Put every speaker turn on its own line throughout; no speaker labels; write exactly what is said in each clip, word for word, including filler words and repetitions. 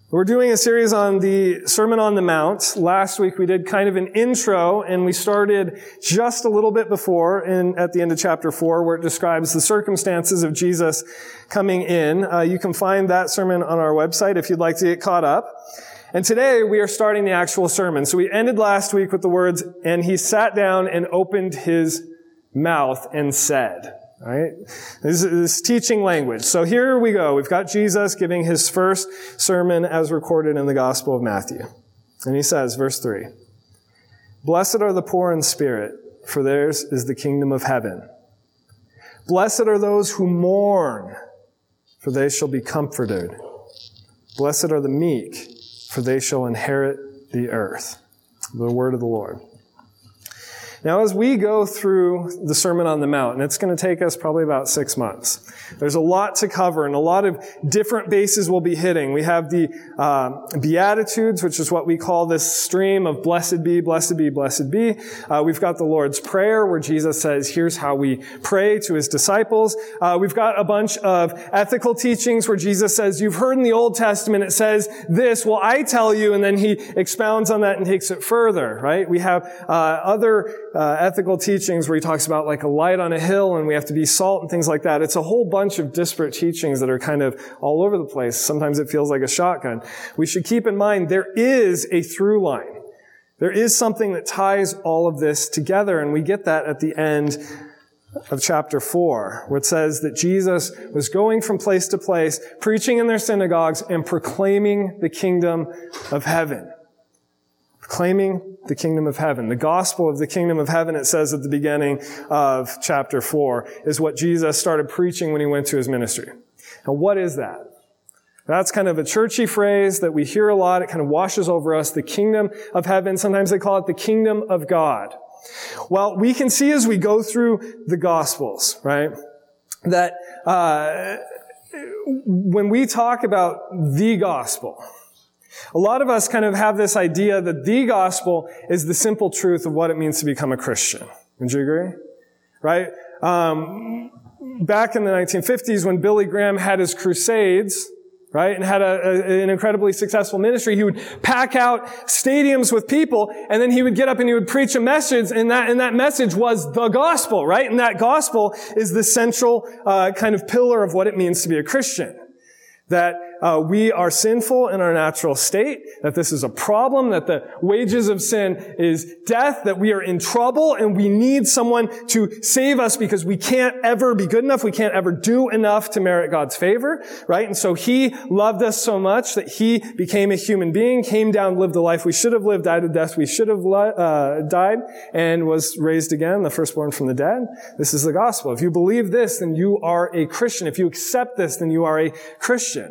We're doing a series on the Sermon on the Mount. Last week we did kind of an intro, and we started just a little bit before, in, at the end of chapter four, where it describes the circumstances of Jesus coming in. Uh, you can find that sermon on our website if you'd like to get caught up. And today we are starting the actual sermon. So we ended last week with the words, "And he sat down and opened his mouth and said." All right? This is teaching language. So here we go. We've got Jesus giving his first sermon as recorded in the Gospel of Matthew. And he says, verse three, "Blessed are the poor in spirit, for theirs is the kingdom of heaven. Blessed are those who mourn, for they shall be comforted. Blessed are the meek, for they shall inherit the earth." The word of the Lord. Now, as we go through the Sermon on the Mount, and it's going to take us probably about six months, there's a lot to cover and a lot of different bases we'll be hitting. We have the uh, Beatitudes, which is what we call this stream of blessed be, blessed be, blessed be. Uh, we've got the Lord's Prayer, where Jesus says, here's how we pray to his disciples. Uh, we've got a bunch of ethical teachings where Jesus says, you've heard in the Old Testament it says this, well, I tell you, and then he expounds on that and takes it further, right? We have uh, other Uh, ethical teachings where he talks about like a light on a hill and we have to be salt and things like that. It's a whole bunch of disparate teachings that are kind of all over the place. Sometimes it feels like a shotgun. We should keep in mind there is a through line. There is something that ties all of this together, and we get that at the end of chapter four, where it says that Jesus was going from place to place, preaching in their synagogues and proclaiming the kingdom of heaven. Proclaiming the kingdom of heaven. The gospel of the kingdom of heaven, it says at the beginning of chapter four, is what Jesus started preaching when he went to his ministry. Now, what is that? That's kind of a churchy phrase that we hear a lot. It kind of washes over us. The kingdom of heaven. Sometimes they call it the kingdom of God. Well, we can see as we go through the gospels, right, that uh, when we talk about the gospel, a lot of us kind of have this idea that the gospel is the simple truth of what it means to become a Christian. Would you agree? Right? Um, back in the nineteen fifties, when Billy Graham had his crusades, right, and had a, a, an incredibly successful ministry, he would pack out stadiums with people, and then he would get up and he would preach a message, and that, and that message was the gospel, right? And that gospel is the central uh, kind of pillar of what it means to be a Christian. That uh, we are sinful in our natural state, that this is a problem, that the wages of sin is death, that we are in trouble and we need someone to save us because we can't ever be good enough, we can't ever do enough to merit God's favor, right? And so he loved us so much that he became a human being, came down, lived the life we should have lived, died the death we should have uh, died, and was raised again, the firstborn from the dead. This is the gospel. If you believe this, then you are a Christian. If you accept this, then you are a Christian.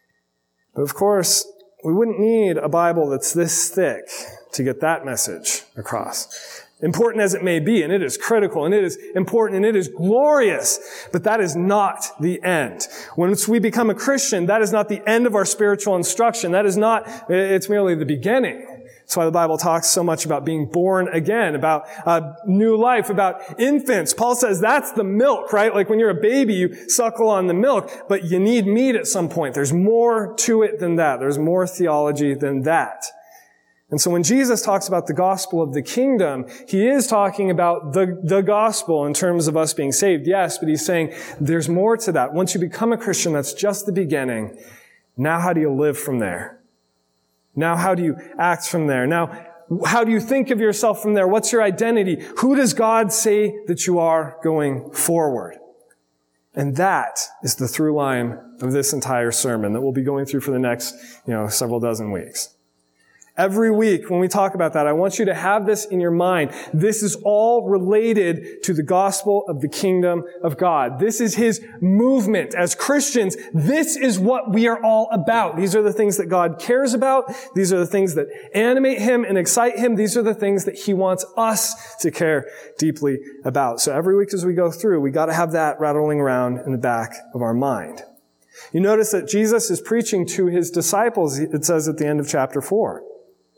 But of course, we wouldn't need a Bible that's this thick to get that message across. Important as it may be, and it is critical, and it is important, and it is glorious, but that is not the end. Once we become a Christian, that is not the end of our spiritual instruction. That is not, it's merely the beginning. That's why the Bible talks so much about being born again, about uh, new life, about infants. Paul says that's the milk, right? Like when you're a baby, you suckle on the milk, but you need meat at some point. There's more to it than that. There's more theology than that. And so when Jesus talks about the gospel of the kingdom, he is talking about the, the gospel in terms of us being saved, yes, but he's saying there's more to that. Once you become a Christian, that's just the beginning. Now how do you live from there? Now, how do you act from there? Now, how do you think of yourself from there? What's your identity? Who does God say that you are going forward? And that is the through line of this entire sermon that we'll be going through for the next, you know, several dozen weeks. Every week when we talk about that, I want you to have this in your mind. This is all related to the gospel of the kingdom of God. This is his movement. As Christians, this is what we are all about. These are the things that God cares about. These are the things that animate him and excite him. These are the things that he wants us to care deeply about. So every week as we go through, we got to have that rattling around in the back of our mind. You notice that Jesus is preaching to his disciples, it says at the end of chapter four.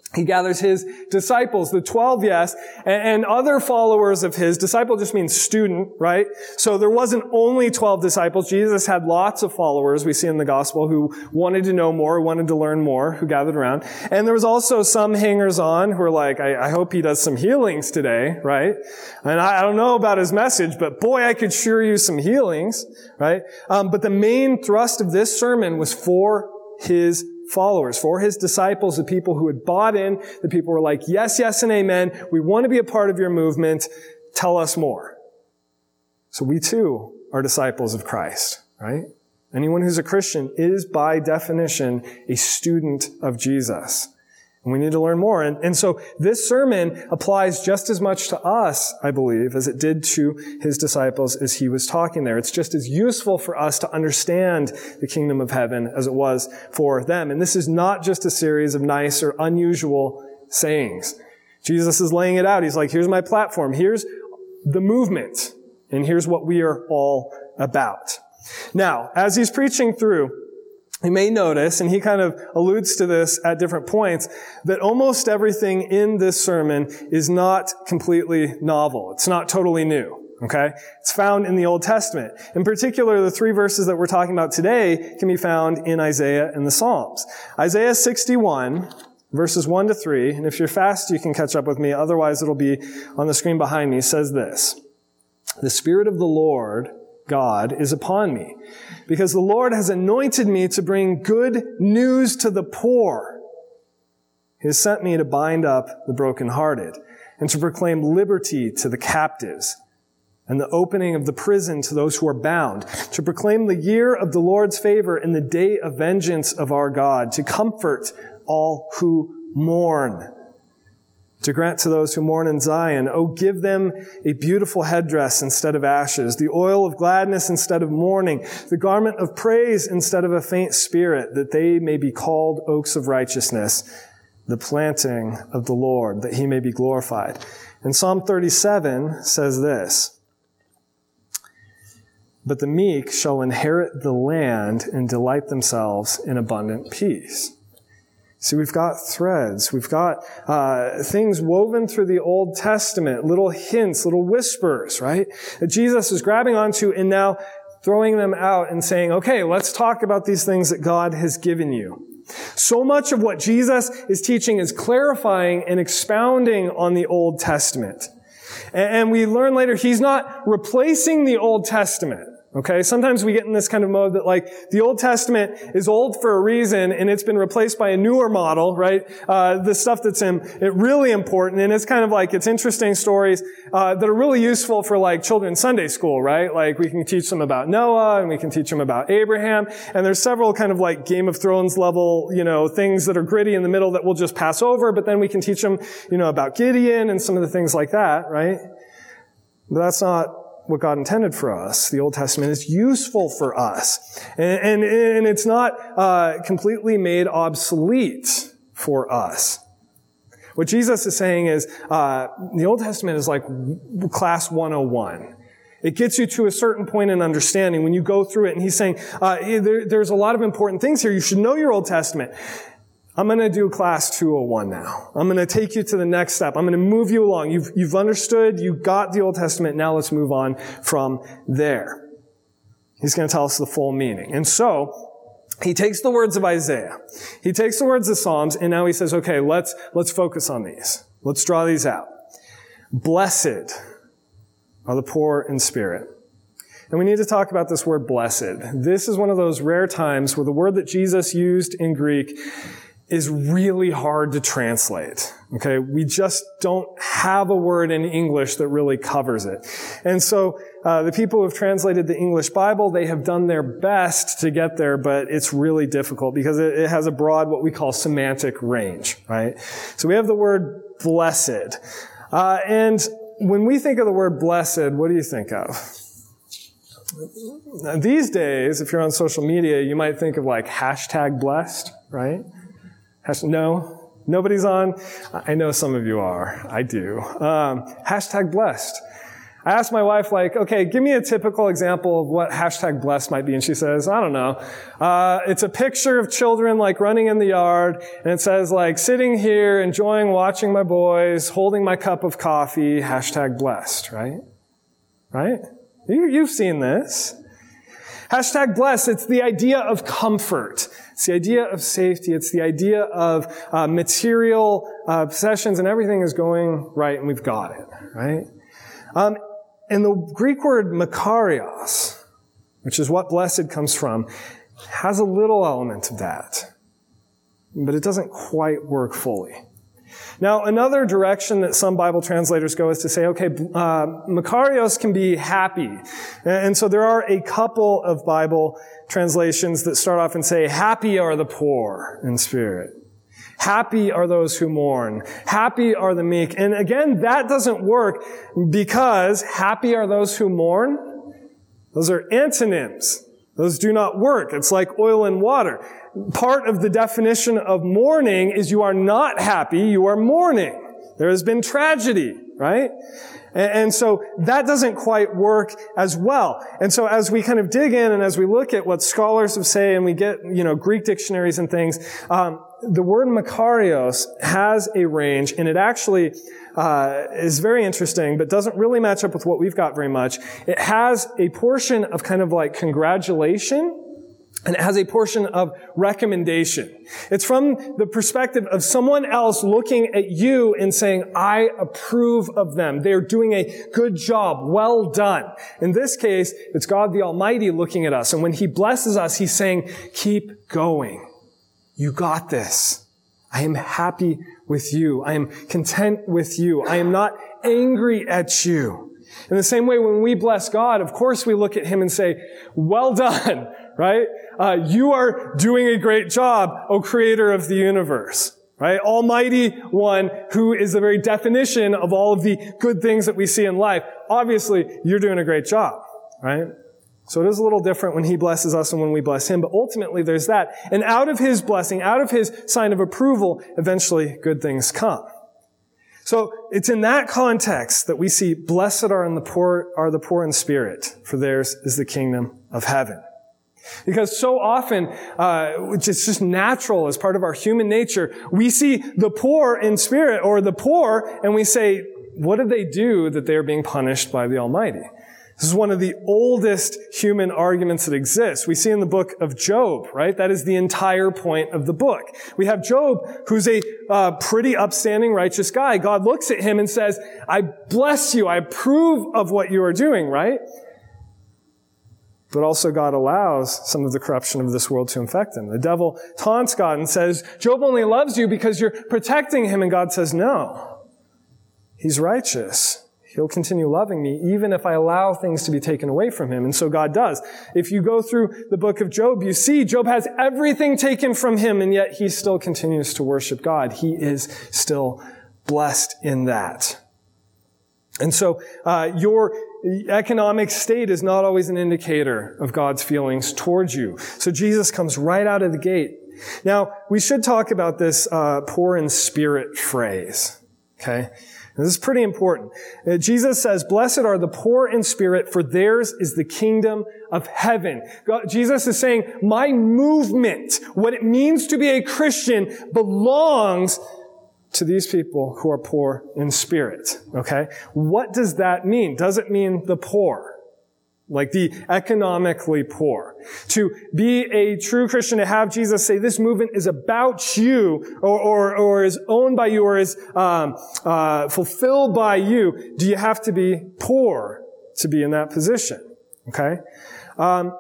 He gathers his disciples, the twelve, yes, and, and other followers of his. Disciple just means student, right? So there wasn't only twelve disciples. Jesus had lots of followers, we see in the gospel, who wanted to know more, who wanted to learn more, who gathered around. And there was also some hangers-on who were like, I, I hope he does some healings today, right? And I, I don't know about his message, but boy, I could sure use some healings, right? Um, but the main thrust of this sermon was for his followers, for his disciples, the people who had bought in, the people who were like, yes, yes, and amen. We want to be a part of your movement. Tell us more. So we too are disciples of Christ, right? Anyone who's a Christian is by definition a student of Jesus. And we need to learn more. And, and so this sermon applies just as much to us, I believe, as it did to his disciples as he was talking there. It's just as useful for us to understand the kingdom of heaven as it was for them. And this is not just a series of nice or unusual sayings. Jesus is laying it out. He's like, here's my platform. Here's the movement. And here's what we are all about. Now, as he's preaching through, you may notice, and he kind of alludes to this at different points, that almost everything in this sermon is not completely novel. It's not totally new, okay? It's found in the Old Testament. In particular, the three verses that we're talking about today can be found in Isaiah and the Psalms. Isaiah sixty-one, verses one to three, and if you're fast, you can catch up with me. Otherwise, it'll be on the screen behind me, says this: "The Spirit of the Lord God is upon me, because the Lord has anointed me to bring good news to the poor. He has sent me to bind up the brokenhearted and to proclaim liberty to the captives and the opening of the prison to those who are bound, to proclaim the year of the Lord's favor and the day of vengeance of our God, to comfort all who mourn, to grant to those who mourn in Zion, oh, give them a beautiful headdress instead of ashes, the oil of gladness instead of mourning, the garment of praise instead of a faint spirit, that they may be called oaks of righteousness, the planting of the Lord, that he may be glorified." And Psalm thirty-seven says this: "But the meek shall inherit the land and delight themselves in abundant peace." See, we've got threads. We've got uh things woven through the Old Testament, little hints, little whispers, right? That Jesus is grabbing onto and now throwing them out and saying, okay, let's talk about these things that God has given you. So much of what Jesus is teaching is clarifying and expounding on the Old Testament. And we learn later, he's not replacing the Old Testament. Okay, sometimes we get in this kind of mode that like the Old Testament is old for a reason and it's been replaced by a newer model, right? Uh, the stuff that's in, it really important, and it's kind of like, it's interesting stories uh, that are really useful for like children's Sunday school, right? Like we can teach them about Noah and we can teach them about Abraham, and there's several kind of like Game of Thrones level, you know, things that are gritty in the middle that we'll just pass over, but then we can teach them, you know, about Gideon and some of the things like that, right? But that's not what God intended for us. The Old Testament is useful for us. And, and, and it's not uh, completely made obsolete for us. What Jesus is saying is uh, the Old Testament is like class one oh one. It gets you to a certain point in understanding when you go through it. And he's saying uh, there, there's a lot of important things here. You should know your Old Testament. I'm going to do class two oh one now. I'm going to take you to the next step. I'm going to move you along. You've, you've understood. You got the Old Testament. Now let's move on from there. He's going to tell us the full meaning. And so, he takes the words of Isaiah. He takes the words of Psalms, and now he says, okay, let's, let's focus on these. Let's draw these out. Blessed are the poor in spirit. And we need to talk about this word blessed. This is one of those rare times where the word that Jesus used in Greek is really hard to translate. Okay, we just don't have a word in English that really covers it. And so uh, the people who have translated the English Bible, they have done their best to get there, but it's really difficult because it, it has a broad, what we call semantic range, right? So we have the word blessed. Uh, and when we think of the word blessed, what do you think of? Now, these days, if you're on social media, you might think of like hashtag blessed, right? No, nobody's on. I know some of you are. I do. Um, hashtag blessed. I asked my wife, like, okay, give me a typical example of what hashtag blessed might be. And she says, I don't know. Uh, it's a picture of children, like, running in the yard. And it says, like, sitting here, enjoying watching my boys, holding my cup of coffee, hashtag blessed, right? Right? You, you've seen this. Hashtag blessed, it's the idea of comfort. It's the idea of safety. It's the idea of uh, material uh, possessions, and everything is going right, and we've got it, right? Um, and the Greek word makarios, which is what blessed comes from, has a little element of that. But it doesn't quite work fully. Now, another direction that some Bible translators go is to say, okay, uh, makarios can be happy. And so there are a couple of Bible translations that start off and say, happy are the poor in spirit. Happy are those who mourn. Happy are the meek. And again, that doesn't work because happy are those who mourn. Those are antonyms. Those do not work. It's like oil and water. Part of the definition of mourning is you are not happy, you are mourning. There has been tragedy, right? And so that doesn't quite work as well. And so as we kind of dig in and as we look at what scholars have say and we get, you know, Greek dictionaries and things, um, the word makarios has a range, and it actually uh, is very interesting, but doesn't really match up with what we've got very much. It has a portion of kind of like congratulation, and it has a portion of recommendation. It's from the perspective of someone else looking at you and saying, I approve of them. They're doing a good job. Well done. In this case, it's God the Almighty looking at us. And when He blesses us, He's saying, keep going. You got this. I am happy with you. I am content with you. I am not angry at you. In the same way, when we bless God, of course we look at Him and say, well done, right? Uh, you are doing a great job, O Creator of the universe, right? Almighty One, who is the very definition of all of the good things that we see in life. Obviously, you're doing a great job, right? So it is a little different when He blesses us and when we bless Him, but ultimately there's that. And out of His blessing, out of His sign of approval, eventually good things come. So it's in that context that we see, blessed are in the poor, are the poor in spirit, for theirs is the kingdom of heaven. Because so often, uh, which is just natural as part of our human nature, we see the poor in spirit or the poor and we say, what did they do that they are being punished by the Almighty? This is one of the oldest human arguments that exists. We see in the book of Job, right? That is the entire point of the book. We have Job, who's a uh, pretty upstanding, righteous guy. God looks at him and says, I bless you. I approve of what you are doing, right? But also God allows some of the corruption of this world to infect him. The devil taunts God and says, Job only loves you because you're protecting him. And God says, no, he's righteous. He'll continue loving me even if I allow things to be taken away from him. And so God does. If you go through the book of Job, you see Job has everything taken from him, and yet he still continues to worship God. He is still blessed in that. And so uh, your economic state is not always an indicator of God's feelings towards you. So Jesus comes right out of the gate. Now, we should talk about this uh, poor in spirit phrase, okay? This is pretty important. Uh, Jesus says, blessed are the poor in spirit, for theirs is the kingdom of heaven. God, Jesus is saying, my movement, what it means to be a Christian, belongs to these people who are poor in spirit. Okay? What does that mean? Does it mean the poor? Like the economically poor. To be a true Christian, to have Jesus say this movement is about you, or, or, or is owned by you, or is um, uh, fulfilled by you, do you have to be poor to be in that position? Okay? Um,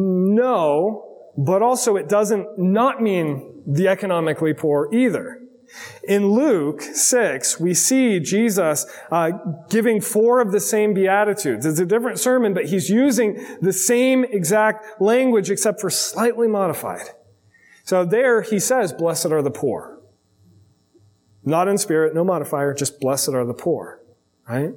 no, but also it doesn't not mean the economically poor either. In Luke six, we see Jesus uh, giving four of the same Beatitudes. It's a different sermon, but he's using the same exact language except for slightly modified. So there he says, blessed are the poor. Not in spirit, no modifier, just blessed are the poor. Right?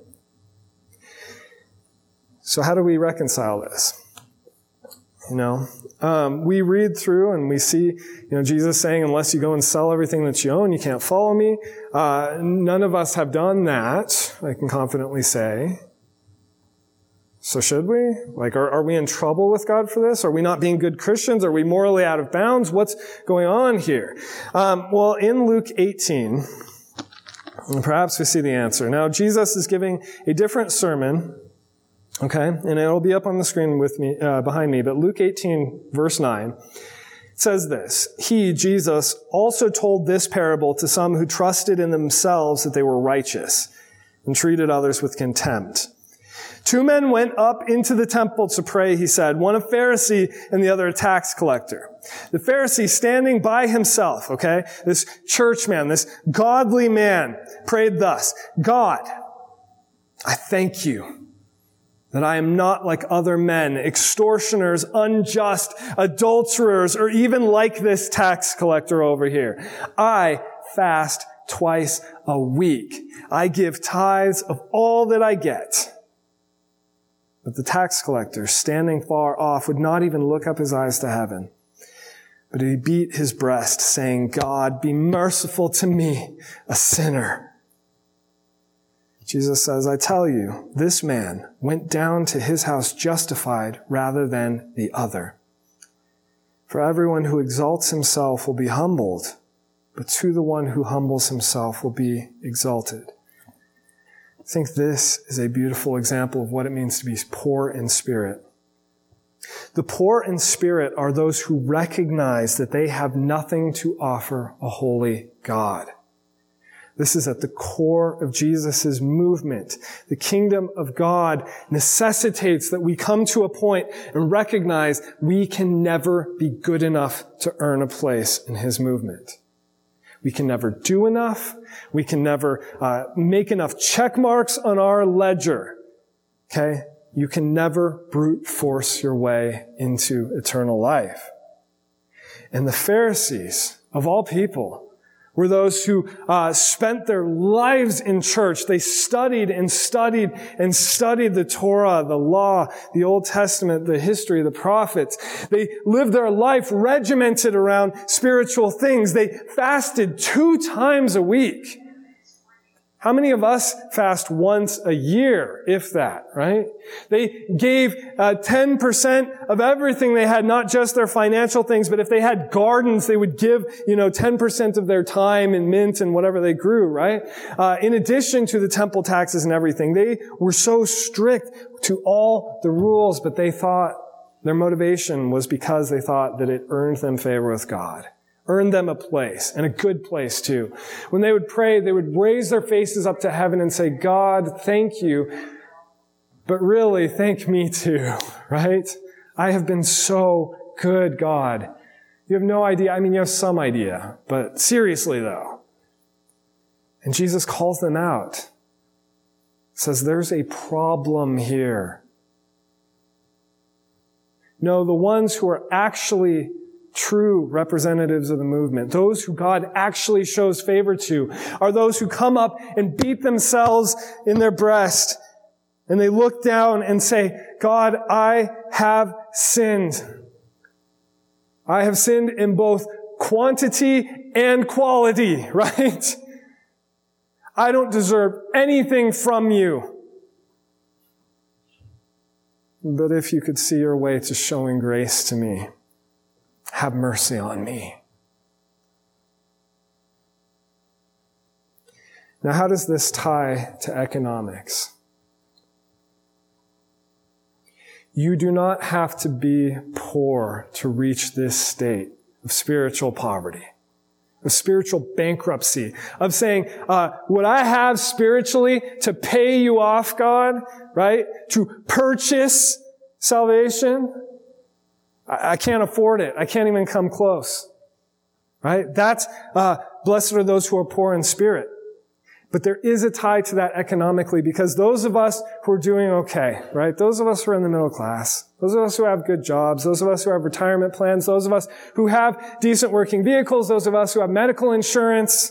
So how do we reconcile this? You know, um, we read through and we see, you know, Jesus saying, unless you go and sell everything that you own, you can't follow me. Uh, none of us have done that, I can confidently say. So should we? Like, are, are we in trouble with God for this? Are we not being good Christians? Are we morally out of bounds? What's going on here? Um, well, in Luke eighteen, and perhaps we see the answer. Now, Jesus is giving a different sermon, okay? And it'll be up on the screen with me, uh, behind me. But Luke eighteen, verse nine, says this: He, Jesus, also told this parable to some who trusted in themselves that they were righteous and treated others with contempt. Two men went up into the temple to pray, he said, one a Pharisee and the other a tax collector. The Pharisee, standing by himself, okay, this church man, this godly man, prayed thus: God, I thank you that I am not like other men, extortioners, unjust, adulterers, or even like this tax collector over here. I fast twice a week. I give tithes of all that I get. But the tax collector, standing far off, would not even look up his eyes to heaven. But he beat his breast, saying, God, be merciful to me, a sinner. Jesus says, I tell you, this man went down to his house justified rather than the other. For everyone who exalts himself will be humbled, but to the one who humbles himself will be exalted. I think this is a beautiful example of what it means to be poor in spirit. The poor in spirit are those who recognize that they have nothing to offer a holy God. This is at the core of Jesus' movement. The kingdom of God necessitates that we come to a point and recognize we can never be good enough to earn a place in his movement. We can never do enough. We can never uh, make enough check marks on our ledger. Okay? You can never brute force your way into eternal life. And the Pharisees, of all people, were those who uh, spent their lives in church. They studied and studied and studied the Torah, the law, the Old Testament, the history, the prophets. They lived their life regimented around spiritual things. They fasted two times a week. How many of us fast once a year, if that, right? They gave uh, ten percent of everything they had, not just their financial things, but if they had gardens, they would give, you know, ten percent of their time and mint and whatever they grew, right? Uh, in addition to the temple taxes and everything. They were so strict to all the rules, but they thought their motivation was because they thought that it earned them favor with God. Earned them a place, and a good place too. When they would pray, they would raise their faces up to heaven and say, God, thank you, but really, thank me too, right? I have been so good, God. You have no idea. I mean, you have some idea, but seriously though. And Jesus calls them out. Says, there's a problem here. No, the ones who are actually true representatives of the movement, those who God actually shows favor to, are those who come up and beat themselves in their breast and they look down and say, God, I have sinned. I have sinned in both quantity and quality, right? I don't deserve anything from you. But if you could see your way to showing grace to me, have mercy on me. Now, how does this tie to economics? You do not have to be poor to reach this state of spiritual poverty, of spiritual bankruptcy, of saying, uh, what I have spiritually to pay you off, God, right? To purchase salvation, I can't afford it. I can't even come close. Right? That's, uh, blessed are those who are poor in spirit. But there is a tie to that economically, because those of us who are doing okay, right? Those of us who are in the middle class, those of us who have good jobs, those of us who have retirement plans, those of us who have decent working vehicles, those of us who have medical insurance.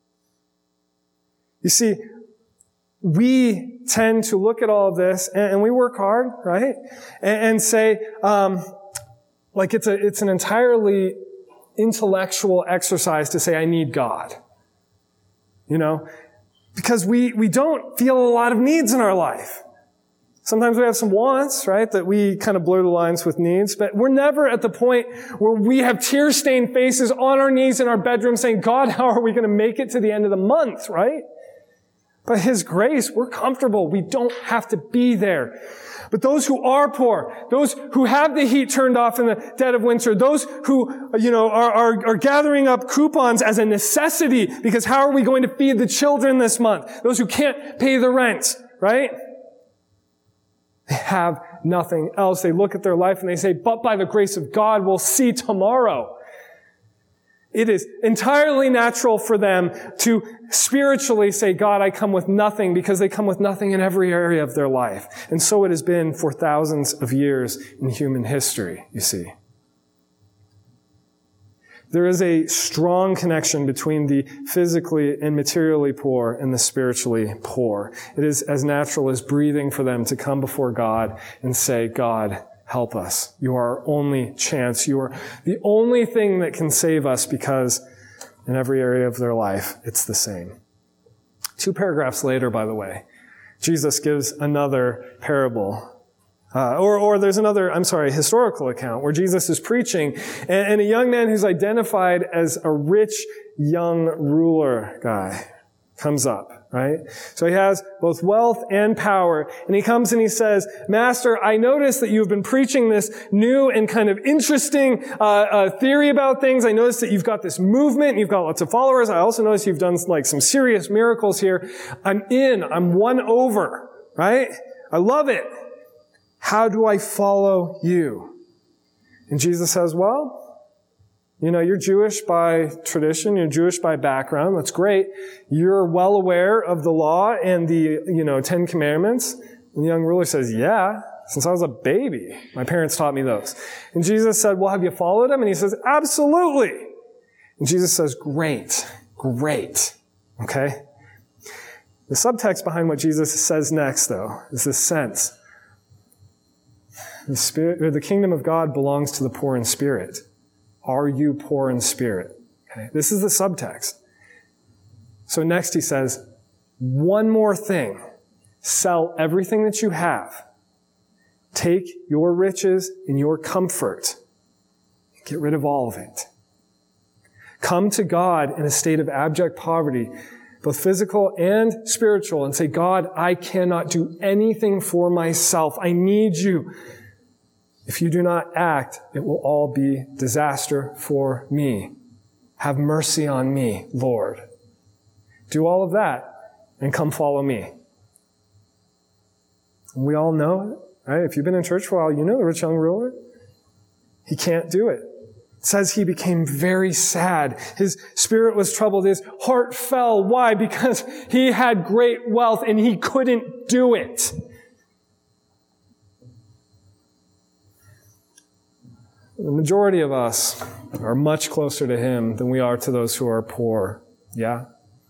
You see, we tend to look at all of this and, and we work hard, right? And, and say, um, Like it's a, it's an entirely intellectual exercise to say, I need God. You know? Because we, we don't feel a lot of needs in our life. Sometimes we have some wants, right, that we kind of blur the lines with needs, but we're never at the point where we have tear-stained faces on our knees in our bedroom saying, God, how are we going to make it to the end of the month, right? By His grace, we're comfortable. We don't have to be there. But those who are poor, those who have the heat turned off in the dead of winter, those who, you know, are, are, are gathering up coupons as a necessity because how are we going to feed the children this month? Those who can't pay the rent, right? They have nothing else. They look at their life and they say, but by the grace of God, we'll see tomorrow. It is entirely natural for them to spiritually say, God, I come with nothing, because they come with nothing in every area of their life. And so it has been for thousands of years in human history, you see. There is a strong connection between the physically and materially poor and the spiritually poor. It is as natural as breathing for them to come before God and say, God, help us. You are our only chance. You are the only thing that can save us, because in every area of their life, it's the same. Two paragraphs later, by the way, Jesus gives another parable. Uh, or, or there's another, I'm sorry, historical account where Jesus is preaching, and, and a young man who's identified as a rich young ruler guy comes up, right? So he has both wealth and power, and he comes and he says, Master, I notice that you've been preaching this new and kind of interesting uh, uh theory about things. I notice that you've got this movement, and you've got lots of followers. I also notice you've done like some serious miracles here. I'm in. I'm won over, right? I love it. How do I follow you? And Jesus says, well, you know, you're Jewish by tradition, you're Jewish by background, that's great. You're well aware of the law and the, you know, Ten Commandments. And the young ruler says, yeah, since I was a baby, my parents taught me those. And Jesus said, well, have you followed them? And he says, absolutely. And Jesus says, great, great. Okay? The subtext behind what Jesus says next, though, is this sense. The spirit, or the kingdom of God belongs to the poor in spirit. Are you poor in spirit? Okay. This is the subtext. So next he says, one more thing. Sell everything that you have. Take your riches and your comfort. Get rid of all of it. Come to God in a state of abject poverty, both physical and spiritual, and say, God, I cannot do anything for myself. I need you. If you do not act, it will all be disaster for me. Have mercy on me, Lord. Do all of that and come follow me. And we all know, right? If you've been in church for a while, you know the rich young ruler. He can't do it. It says he became very sad. His spirit was troubled. His heart fell. Why? Because he had great wealth and he couldn't do it. The majority of us are much closer to Him than we are to those who are poor. Yeah?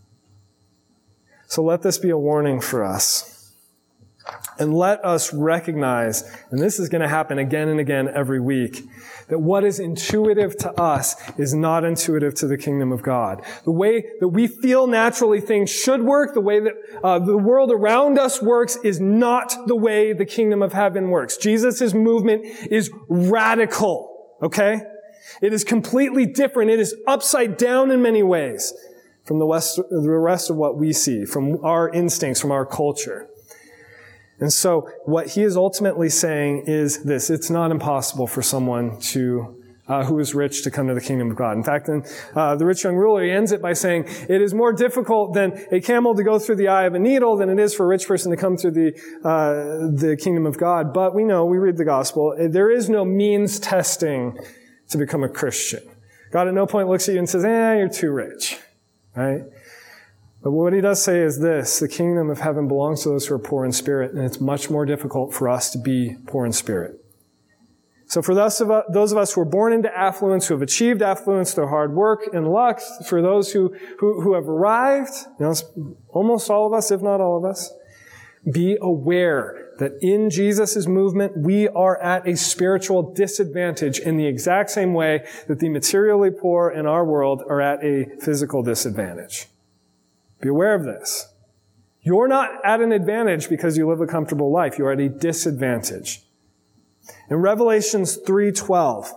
So let this be a warning for us. And let us recognize, and this is going to happen again and again every week, that what is intuitive to us is not intuitive to the kingdom of God. The way that we feel naturally things should work, the way that uh, the world around us works, is not the way the kingdom of heaven works. Jesus' movement is radical. Okay? It is completely different. It is upside down in many ways from the rest, the rest of what we see, from our instincts, from our culture. And so what he is ultimately saying is this: it's not impossible for someone to uh, who is rich to come to the kingdom of God. In fact, in uh, the rich young ruler, he ends it by saying, it is more difficult than a camel to go through the eye of a needle than it is for a rich person to come through the uh, the kingdom of God. But we know, we read the gospel, there is no means testing to become a Christian. God at no point looks at you and says, eh, you're too rich, right? But what he does say is this: the kingdom of heaven belongs to those who are poor in spirit, and it's much more difficult for us to be poor in spirit. So for those of us, those of us who are born into affluence, who have achieved affluence through hard work and luck, for those who, who, who have arrived, you know, almost all of us, if not all of us, be aware that in Jesus' movement, we are at a spiritual disadvantage in the exact same way that the materially poor in our world are at a physical disadvantage. Be aware of this. You're not at an advantage because you live a comfortable life. You're at a disadvantage. In Revelation three twelve,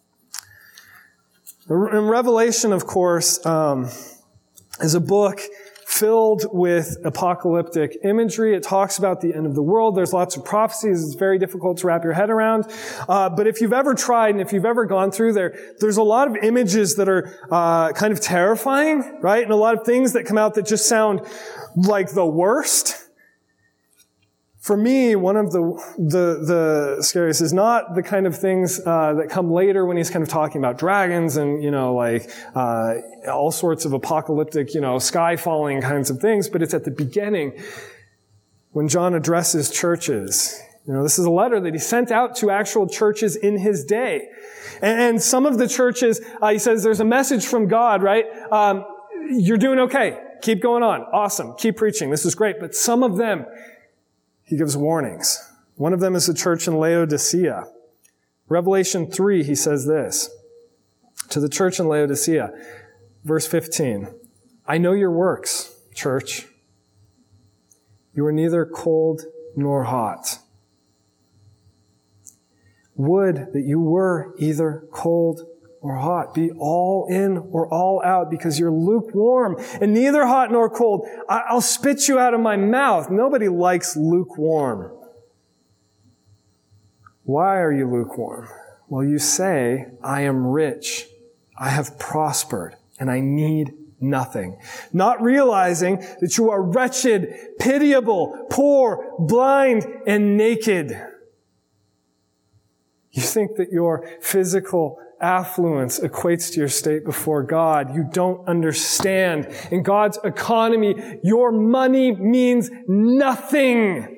in Revelation, of course, um, is a book filled with apocalyptic imagery. It talks about the end of the world. There's lots of prophecies. It's very difficult to wrap your head around. Uh, but if you've ever tried and if you've ever gone through there, there's a lot of images that are uh, kind of terrifying, right? And a lot of things that come out that just sound like the worst. For me, one of the the the scariest is not the kind of things uh, that come later when he's kind of talking about dragons and, you know, like uh, all sorts of apocalyptic, you know, sky falling kinds of things, but it's at the beginning when John addresses churches. You know, this is a letter that he sent out to actual churches in his day. And, and some of the churches, uh, he says, there's a message from God, right? Um, you're doing okay. Keep going on. Awesome. Keep preaching. This is great. But some of them, he gives warnings. One of them is the church in Laodicea. Revelation three, he says this to the church in Laodicea, verse fifteen. I know your works, church. You are neither cold nor hot. Would that you were either cold or hot. Be all in or all out because you're lukewarm and neither hot nor cold. I'll spit you out of my mouth. Nobody likes lukewarm. Why are you lukewarm? Well, you say, I am rich. I have prospered and I need nothing. Not realizing that you are wretched, pitiable, poor, blind, and naked. You think that your physical affluence equates to your state before God. You don't understand. In God's economy, your money means nothing.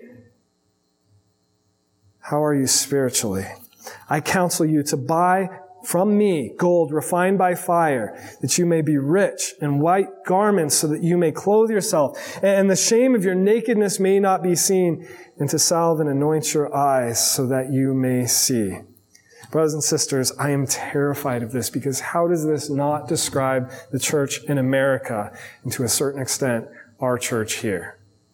How are you spiritually? I counsel you to buy from me gold refined by fire, that you may be rich, and white garments so that you may clothe yourself, and the shame of your nakedness may not be seen, and to salve and anoint your eyes so that you may see. Brothers and sisters, I am terrified of this because how does this not describe the church in America and to a certain extent our church here?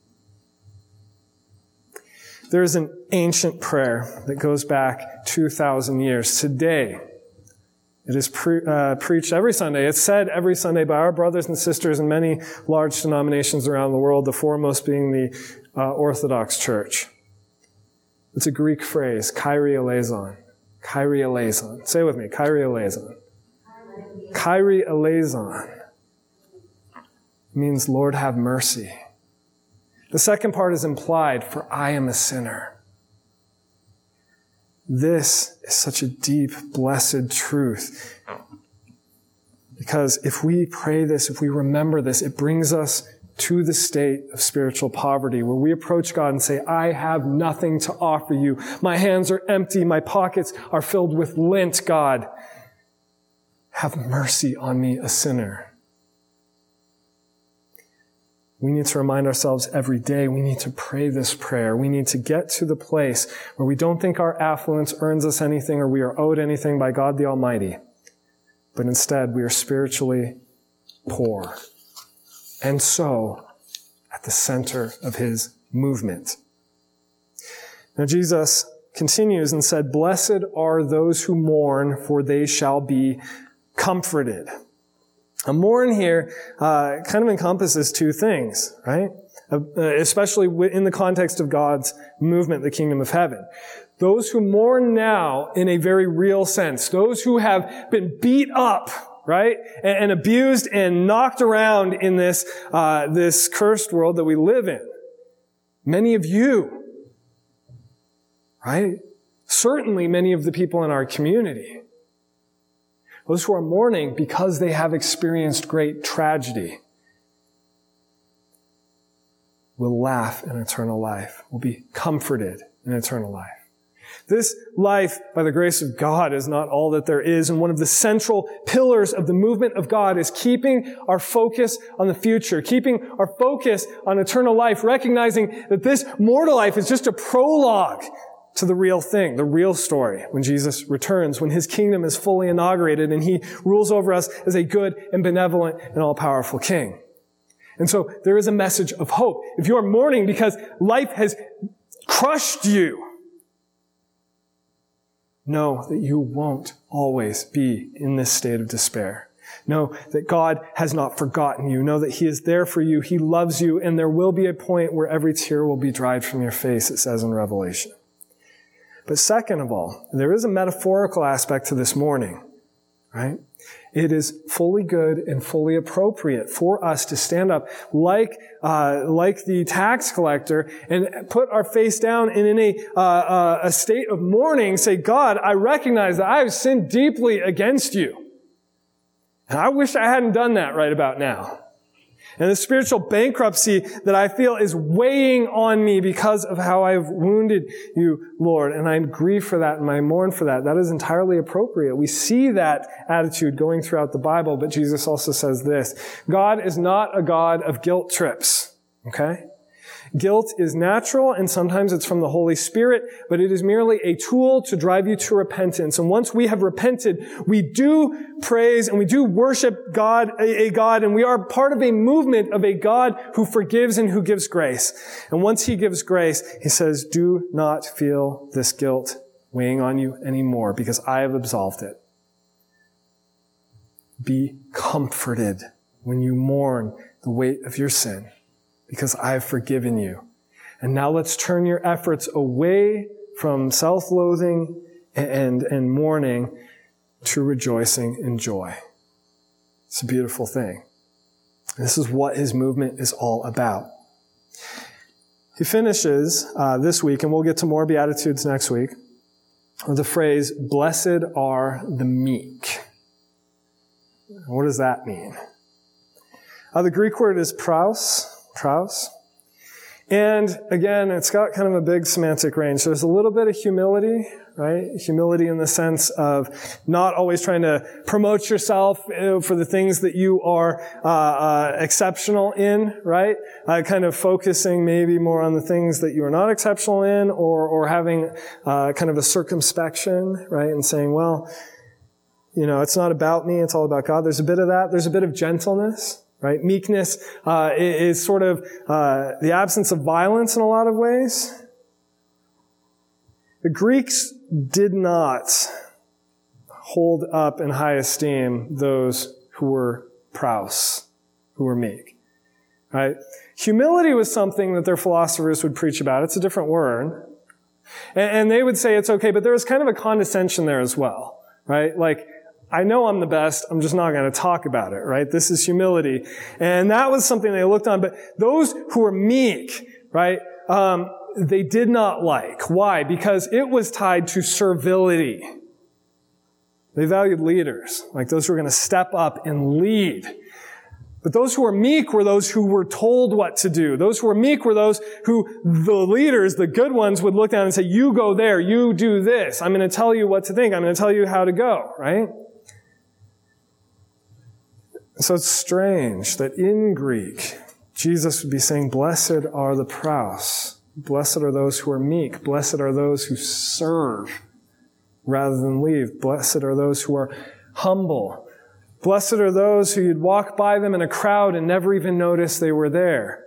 There is an ancient prayer that goes back two thousand years. Today, it is pre- uh, preached every Sunday. It's said every Sunday by our brothers and sisters in many large denominations around the world, the foremost being the uh, Orthodox Church. It's a Greek phrase, Kyrie eleison. Kyrie eleison. Say it with me, Kyrie eleison. Kyrie eleison means Lord have mercy. The second part is implied, for I am a sinner. This is such a deep, blessed truth. Because if we pray this, if we remember this, it brings us to the state of spiritual poverty where we approach God and say, I have nothing to offer you. My hands are empty. My pockets are filled with lint, God. Have mercy on me, a sinner. We need to remind ourselves every day, we need to pray this prayer. We need to get to the place where we don't think our affluence earns us anything or we are owed anything by God the Almighty, but instead we are spiritually poor. And so, at the center of his movement. Now Jesus continues and said, blessed are those who mourn, for they shall be comforted. A mourn here uh, kind of encompasses two things, right? Uh, especially in the context of God's movement, the kingdom of heaven. Those who mourn now in a very real sense. Those who have been beat up, right? And, and abused and knocked around in this, uh, this cursed world that we live in. Many of you, right? Certainly many of the people in our community. Those who are mourning because they have experienced great tragedy will laugh in eternal life, will be comforted in eternal life. This life, by the grace of God, is not all that there is, and one of the central pillars of the movement of God is keeping our focus on the future, keeping our focus on eternal life, recognizing that this mortal life is just a prologue to the real thing, the real story, when Jesus returns, when his kingdom is fully inaugurated and he rules over us as a good and benevolent and all-powerful king. And so there is a message of hope. If you are mourning because life has crushed you, know that you won't always be in this state of despair. Know that God has not forgotten you. Know that He is there for you. He loves you, and there will be a point where every tear will be dried from your face, it says in Revelation. But second of all, there is a metaphorical aspect to this mourning, right? It is fully good and fully appropriate for us to stand up like uh, like the tax collector and put our face down and in a uh, uh, a state of mourning say, God, I recognize that I have sinned deeply against you. And I wish I hadn't done that right about now. And the spiritual bankruptcy that I feel is weighing on me because of how I've wounded you, Lord. And I grieve for that and I mourn for that. That is entirely appropriate. We see that attitude going throughout the Bible, but Jesus also says this: God is not a God of guilt trips. Okay? Guilt is natural, and sometimes it's from the Holy Spirit, but it is merely a tool to drive you to repentance. And once we have repented, we do praise and we do worship God, a, a God, and we are part of a movement of a God who forgives and who gives grace. And once He gives grace, He says, do not feel this guilt weighing on you anymore because I have absolved it. Be comforted when you mourn the weight of your sin, because I have forgiven you. And now let's turn your efforts away from self-loathing and, and mourning to rejoicing and joy. It's a beautiful thing. This is what His movement is all about. He finishes uh, this week, and we'll get to more Beatitudes next week, with the phrase, blessed are the meek. What does that mean? Uh, the Greek word is praus. Praus. And again, it's got kind of a big semantic range. There's a little bit of humility, right? Humility in the sense of not always trying to promote yourself for the things that you are uh, uh, exceptional in, right? Uh, kind of focusing maybe more on the things that you are not exceptional in, or or having uh, kind of a circumspection, right? And saying, well, you know, it's not about me, it's all about God. There's a bit of that. There's a bit of gentleness. Right? Meekness uh, is sort of uh, the absence of violence in a lot of ways. The Greeks did not hold up in high esteem those who were praus, who were meek. Right? Humility was something that their philosophers would preach about. It's a different word. And, and they would say it's okay, but there was kind of a condescension there as well. Right? Like, I know I'm the best, I'm just not going to talk about it, right? This is humility. And that was something they looked on. But those who were meek, right, um, they did not like. Why? Because it was tied to servility. They valued leaders, like those who were going to step up and lead. But those who were meek were those who were told what to do. Those who were meek were those who the leaders, the good ones, would look down and say, you go there, you do this. I'm going to tell you what to think. I'm going to tell you how to go, right? So it's strange that in Greek, Jesus would be saying, blessed are the praus. Blessed are those who are meek. Blessed are those who serve rather than leave. Blessed are those who are humble. Blessed are those who you'd walk by them in a crowd and never even notice they were there.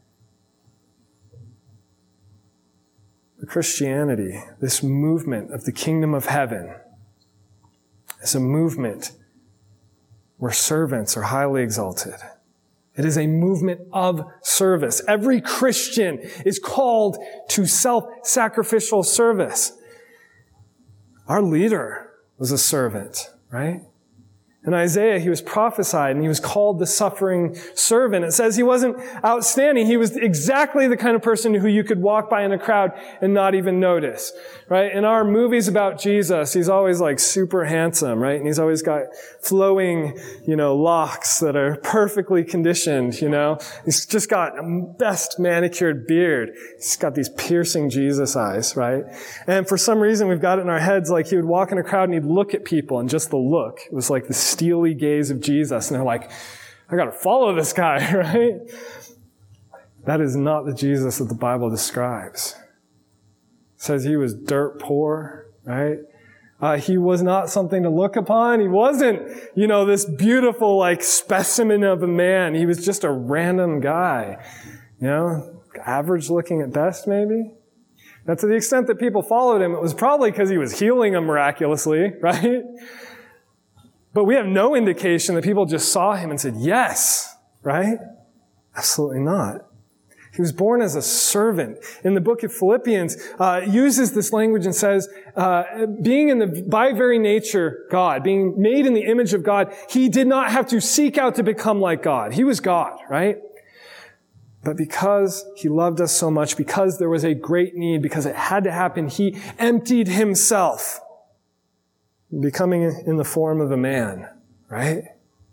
But Christianity, this movement of the kingdom of heaven, is a movement where servants are highly exalted. It is a movement of service. Every Christian is called to self-sacrificial service. Our leader was a servant, right? In Isaiah, he was prophesied and he was called the suffering servant. It says he wasn't outstanding. He was exactly the kind of person who you could walk by in a crowd and not even notice, right? In our movies about Jesus, he's always like super handsome, right? And he's always got flowing, you know, locks that are perfectly conditioned, you know? He's just got a best manicured beard. He's got these piercing Jesus eyes, right? And for some reason, we've got it in our heads like he would walk in a crowd and he'd look at people, and just the look, it was like the steely gaze of Jesus, and they're like, I gotta follow this guy, right? That is not the Jesus that the Bible describes. It says he was dirt poor, right? Uh, he was not something to look upon. He wasn't, you know, this beautiful, like, specimen of a man. He was just a random guy. You know, average looking at best, maybe. Now, to the extent that people followed him, it was probably because he was healing them miraculously, right? But we have no indication that people just saw him and said, yes, right? Absolutely not. He was born as a servant. In the book of Philippians, uh, uses this language and says, uh, being in the, by very nature, God, being made in the image of God, he did not have to seek out to become like God. He was God, right? But because he loved us so much, because there was a great need, because it had to happen, he emptied himself, becoming in the form of a man, right?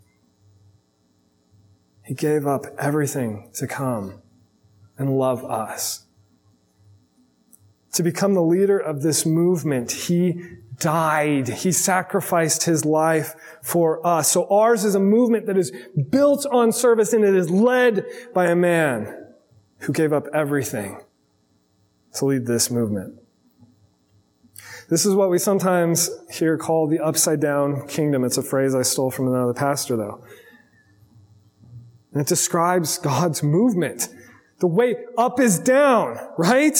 He gave up everything to come and love us. To become the leader of this movement, he died. He sacrificed his life for us. So ours is a movement that is built on service, and it is led by a man who gave up everything to lead this movement. This is what we sometimes hear called the upside down kingdom. It's a phrase I stole from another pastor, though. And it describes God's movement. The way up is down, right?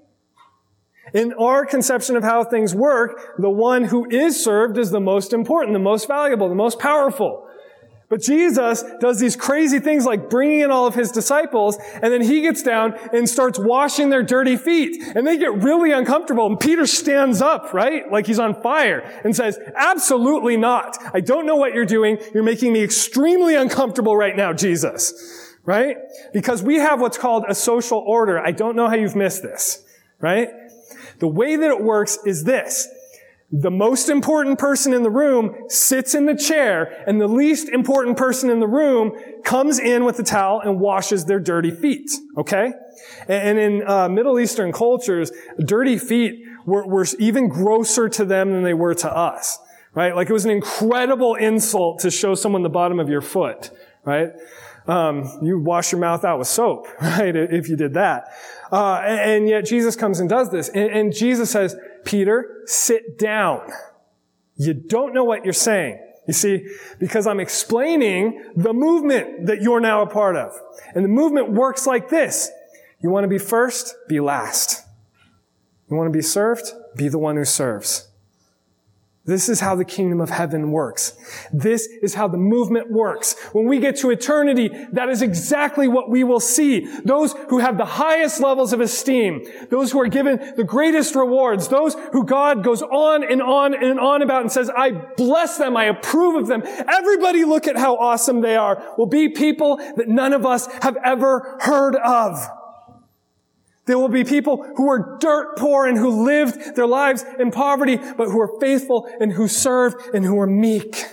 In our conception of how things work, the one who is served is the most important, the most valuable, the most powerful. But Jesus does these crazy things like bringing in all of his disciples, and then he gets down and starts washing their dirty feet. And they get really uncomfortable, and Peter stands up, right? Like he's on fire, and says, absolutely not. I don't know what you're doing. You're making me extremely uncomfortable right now, Jesus. Right? Because we have what's called a social order. I don't know how you've missed this. Right? The way that it works is this. The most important person in the room sits in the chair, and the least important person in the room comes in with a towel and washes their dirty feet. Okay? And in uh, Middle Eastern cultures, dirty feet were, were even grosser to them than they were to us. Right? Like it was an incredible insult to show someone the bottom of your foot. Right? Um, you wash your mouth out with soap, right? If you did that. Uh, and yet Jesus comes and does this. And, and Jesus says, Peter, sit down. You don't know what you're saying. You see, because I'm explaining the movement that you're now a part of. And the movement works like this. You want to be first? Be last. You want to be served? Be the one who serves. This is how the kingdom of heaven works. This is how the movement works. When we get to eternity, that is exactly what we will see. Those who have the highest levels of esteem, those who are given the greatest rewards, those who God goes on and on and on about and says, I bless them, I approve of them. Everybody look at how awesome they are, will be people that none of us have ever heard of. There will be people who are dirt poor and who lived their lives in poverty, but who are faithful and who serve and who are meek.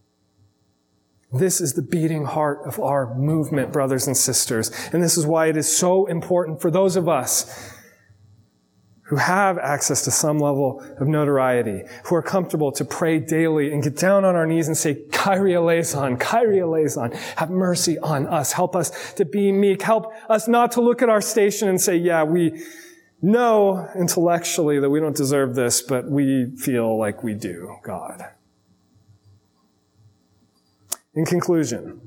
This is the beating heart of our movement, brothers and sisters. And this is why it is so important for those of us who have access to some level of notoriety, who are comfortable to pray daily and get down on our knees and say, Kyrie eleison, Kyrie eleison, have mercy on us. Help us to be meek. Help us not to look at our station and say, yeah, we know intellectually that we don't deserve this, but we feel like we do, God. In conclusion,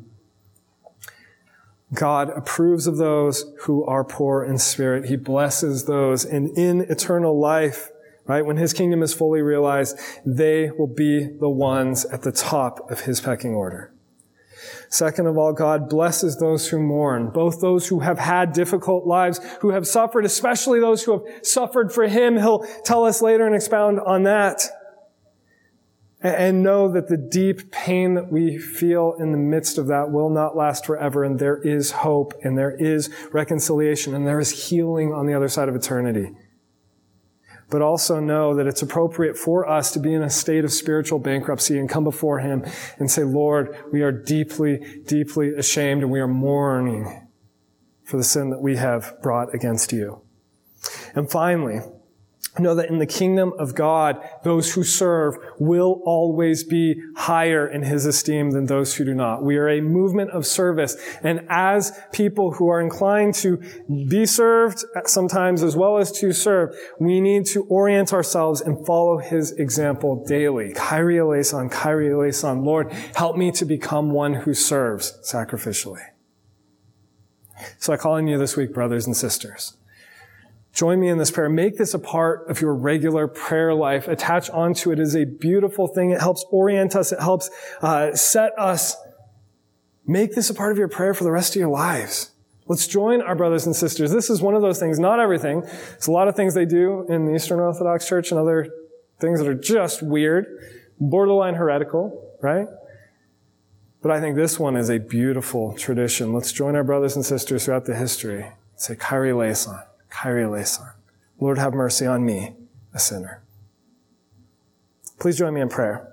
God approves of those who are poor in spirit. He blesses those. And in eternal life, right, when his kingdom is fully realized, they will be the ones at the top of his pecking order. Second of all, God blesses those who mourn, both those who have had difficult lives, who have suffered, especially those who have suffered for him. He'll tell us later and expound on that. And know that the deep pain that we feel in the midst of that will not last forever, and there is hope, and there is reconciliation, and there is healing on the other side of eternity. But also know that it's appropriate for us to be in a state of spiritual bankruptcy and come before him and say, Lord, we are deeply, deeply ashamed, and we are mourning for the sin that we have brought against you. And finally, Know that in the kingdom of God, those who serve will always be higher in his esteem than those who do not. We are a movement of service. And as people who are inclined to be served sometimes as well as to serve, we need to orient ourselves and follow his example daily. Kyrie eleison, Kyrie eleison. Lord, help me to become one who serves sacrificially. So I call on you this week, brothers and sisters. Join me in this prayer. Make this a part of your regular prayer life. Attach onto it as a beautiful thing. It helps orient us. It helps uh, set us. Make this a part of your prayer for the rest of your lives. Let's join our brothers and sisters. This is one of those things, not everything. There's a lot of things they do in the Eastern Orthodox Church and other things that are just weird, borderline heretical, right? But I think this one is a beautiful tradition. Let's join our brothers and sisters throughout the history. Say, Kyrie eleison. Kyrie eleison. Lord, have mercy on me, a sinner. Please join me in prayer.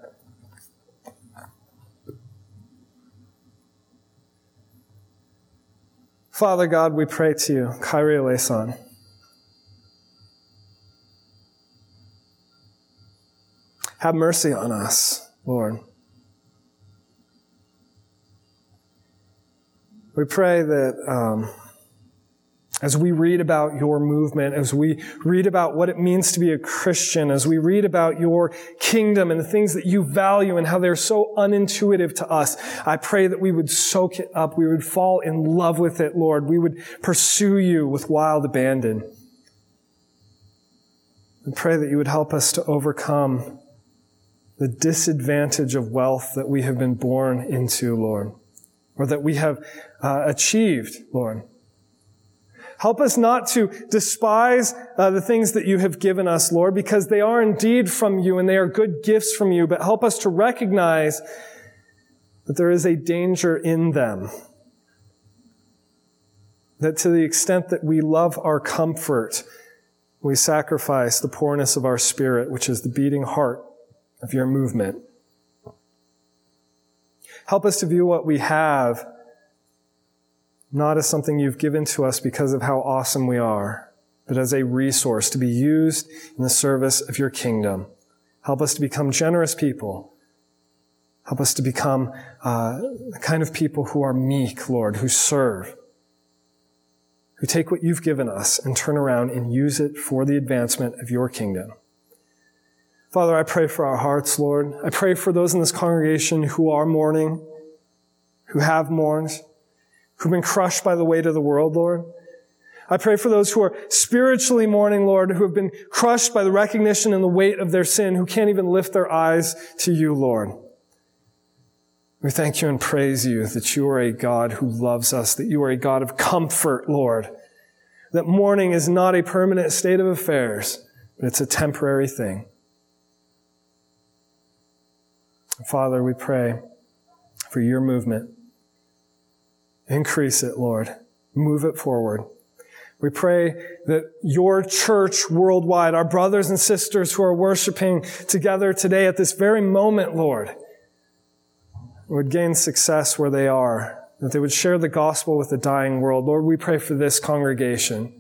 Father God, we pray to you, Kyrie eleison. Have mercy on us, Lord. We pray that um, as we read about your movement, as we read about what it means to be a Christian, as we read about your kingdom and the things that you value and how they're so unintuitive to us, I pray that we would soak it up. We would fall in love with it, Lord. We would pursue you with wild abandon. I pray that you would help us to overcome the disadvantage of wealth that we have been born into, Lord, or that we have uh, achieved, Lord. Help us not to despise uh, the things that you have given us, Lord, because they are indeed from you and they are good gifts from you, but help us to recognize that there is a danger in them. That to the extent that we love our comfort, we sacrifice the poorness of our spirit, which is the beating heart of your movement. Help us to view what we have not as something you've given to us because of how awesome we are, but as a resource to be used in the service of your kingdom. Help us to become generous people. Help us to become uh, the kind of people who are meek, Lord, who serve, who take what you've given us and turn around and use it for the advancement of your kingdom. Father, I pray for our hearts, Lord. I pray for those in this congregation who are mourning, who have mourned, who've been crushed by the weight of the world, Lord. I pray for those who are spiritually mourning, Lord, who have been crushed by the recognition and the weight of their sin, who can't even lift their eyes to you, Lord. We thank you and praise you that you are a God who loves us, that you are a God of comfort, Lord, that mourning is not a permanent state of affairs, but it's a temporary thing. Father, we pray for your movement. Increase it, Lord. Move it forward. We pray that your church worldwide, our brothers and sisters who are worshiping together today at this very moment, Lord, would gain success where they are, that they would share the gospel with the dying world. Lord, we pray for this congregation.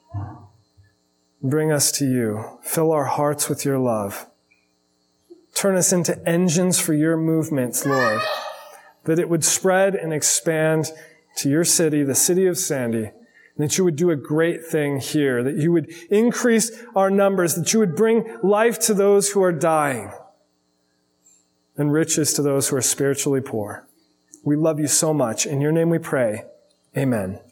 Bring us to you. Fill our hearts with your love. Turn us into engines for your movements, Lord, that it would spread and expand to your city, the city of Sandy, and that you would do a great thing here, that you would increase our numbers, that you would bring life to those who are dying and riches to those who are spiritually poor. We love you so much. In your name we pray. Amen.